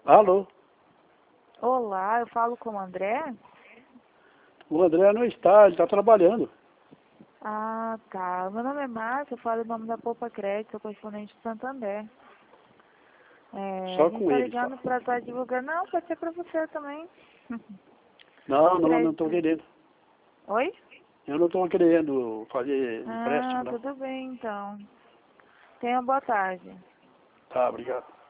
Alô? Olá, eu falo com o André? O André não está, ele está trabalhando. Ah, tá. Meu nome é Márcia, eu falo em nome da Poupa Crédito, sou correspondente de Santander. A Só gente com tá ele só. ligando para estar divulgando. Não, pode ser para você também. Não estou Crédito. querendo. Oi? Eu não estou querendo fazer Ah, empréstimo, não. tudo bem então. Tenha uma boa tarde. Tá, obrigado.